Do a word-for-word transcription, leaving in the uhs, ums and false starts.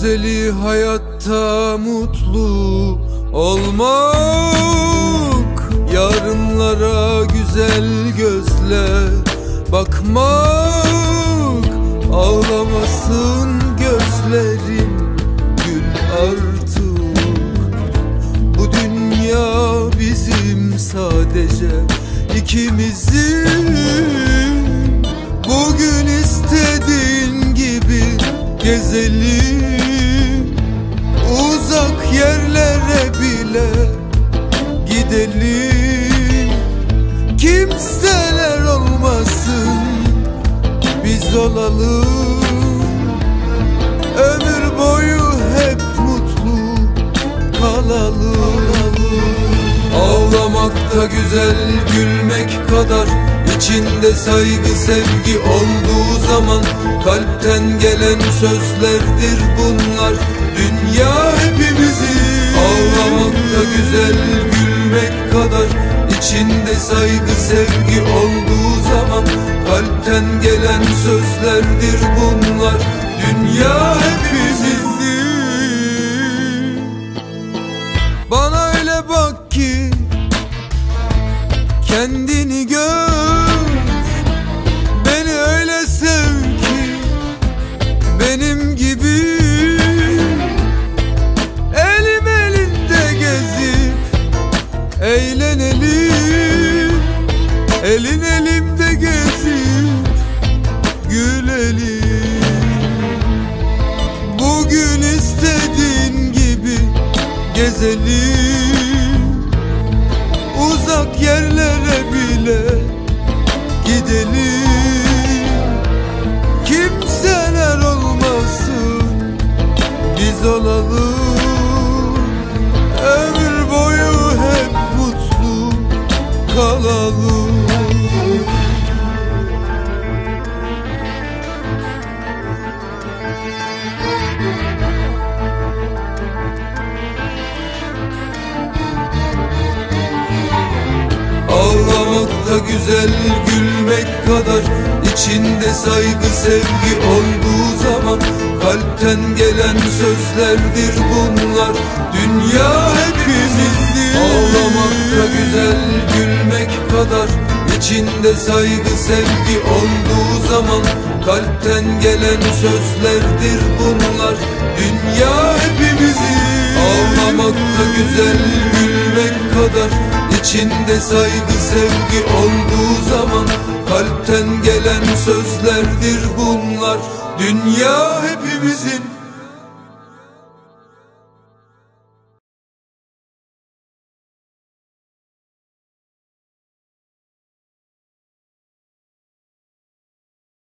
güzeli hayatta mutlu olmak, yarınlara güzel gözle bakmak. Ağlamasın gözlerim, gül artık. Bu dünya bizim sadece ikimizin. Bugün istediğin gibi gezelim, uzak yerlere bile gidelim. Kimseler olmasın, biz olalım. Ömür boyu hep mutlu kalalım. Ağlamakta güzel, gülmek kadar İçinde saygı sevgi olduğu zaman kalpten gelen sözlerdir bunlar. Dünya hepimizin. Ağlamakta güzel, gülmek kadar İçinde saygı sevgi olduğu zaman kalpten gelen sözlerdir bunlar. Dünya hepimizin. Bana öyle bak ki kendini gör, beni öyle sev ki benim gibi. Elim elinde gezip eğlenelim, elin elimde gezip gülelim. Bugün istediğin gibi gezelim, uzak yerlere bile gidelim. Kimseler olmasın, biz olalım. Ömür boyu hep mutlu kalalım. Ağlamakta güzel, gülmek kadar İçinde saygı sevgi olduğu zaman kalpten gelen sözlerdir bunlar. Dünya hepimizin. Ağlamakta güzel, gülmek kadar İçinde saygı sevgi olduğu zaman kalpten gelen sözlerdir bunlar. Dünya hepimizin. Ağlamakta güzel, gülmek kadar İçinde saygı sevgi olduğu zaman kalpten gelen sözlerdir bunlar. Dünya hepimizin.